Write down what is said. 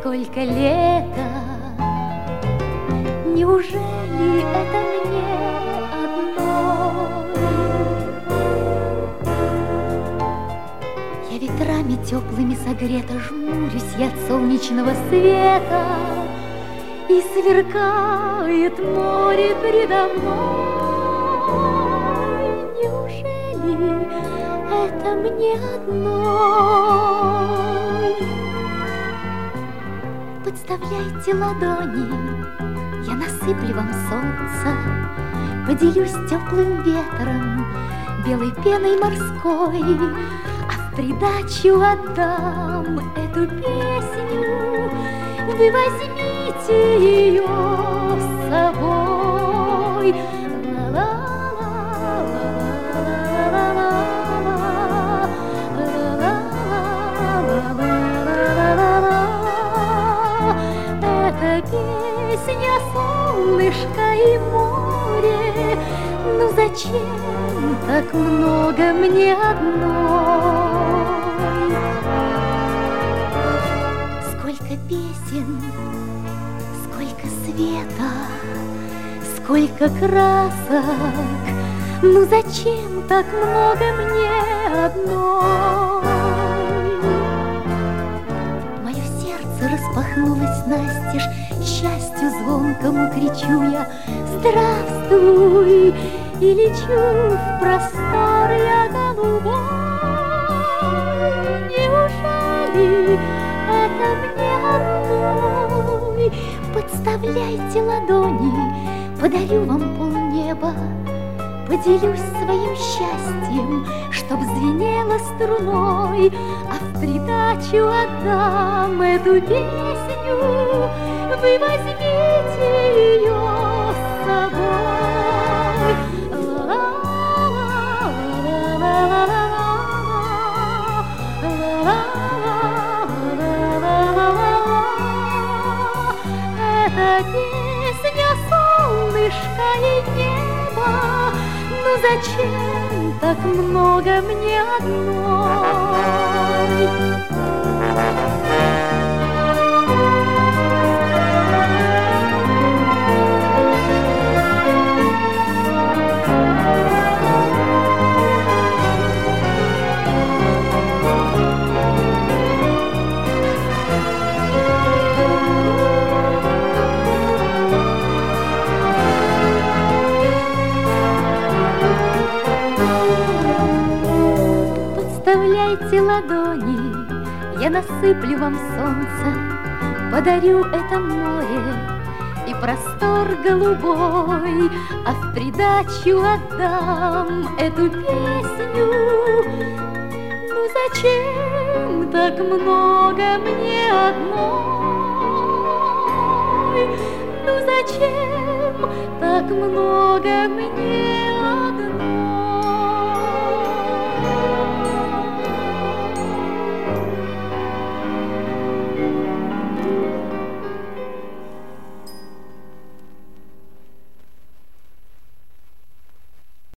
Сколько лета, неужели это мне одной? Я ветрами теплыми согрета, жмурюсь я от солнечного света, и сверкает море предо мной. Неужели это мне одной? Подставляйте ладони, я насыплю вам солнце, поделюсь теплым ветром, белой пеной морской, а в придачу отдам эту песню. Вы возьмите ее с собой. Песня, солнышко и море, ну зачем так много мне одной? Сколько песен, сколько света, сколько красок, ну зачем так много мне одной? Мое сердце распахнулось настежь, счастью звонкому кричу я: здравствуй! И лечу в простор я голубой. Неужели это мне одной? Подставляйте ладони, подарю вам полнеба, поделюсь своим счастьем, чтоб звенело струной, а в придачу отдам эту песню. Вы возьмите ее с собой. Это песня, солнышко и небо, ну зачем так много мне одной? Подставляйте ладони, я насыплю вам солнце, подарю это море и простор голубой, а в придачу отдам эту песню. Ну зачем так много мне одной? Ну зачем так много мне